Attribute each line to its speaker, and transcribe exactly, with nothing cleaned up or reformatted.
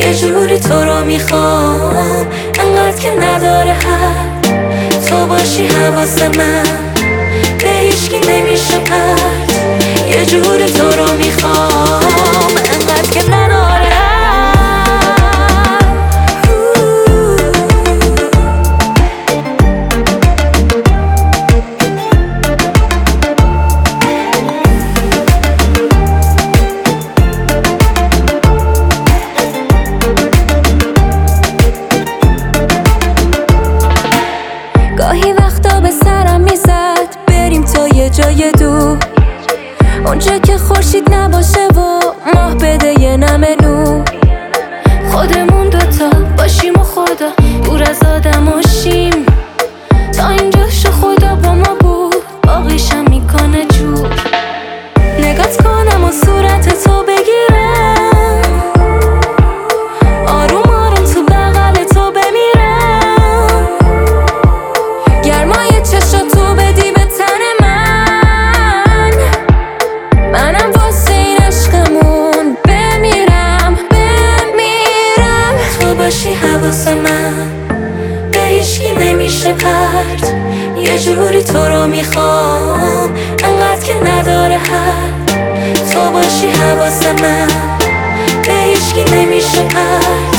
Speaker 1: یه جوری تو رو میخوام انقدر که نداره حد، تو باشی حواس من به هیچکی نمیشه پرد. یه جوری تو رو میخوام انقدر که نداره حد. گاهی وقتا به سرم میزد بریم تا یه جای دور، اونجا که خورشید نباشه و ماه بده یه نمه نور. خودمون دوتا باشیم و خدا دور از آدم و شیم، تا اینجا شو خدا با ما بود باقیشم میکنه جور. نگات کنم و صورت تو بگیرم، آروم آروم تو بغل تو بمیرم، گرمای چشاتو بدی به تن من، منم واسه این عشقمون بمیرم بمیرم. تو باشی حواس من به هیچکی نمیشه پرد، یه جوری تو رو میخوام انقدر که نداره حد، تو باشی حواس من به هیچکی نمیشه پرد.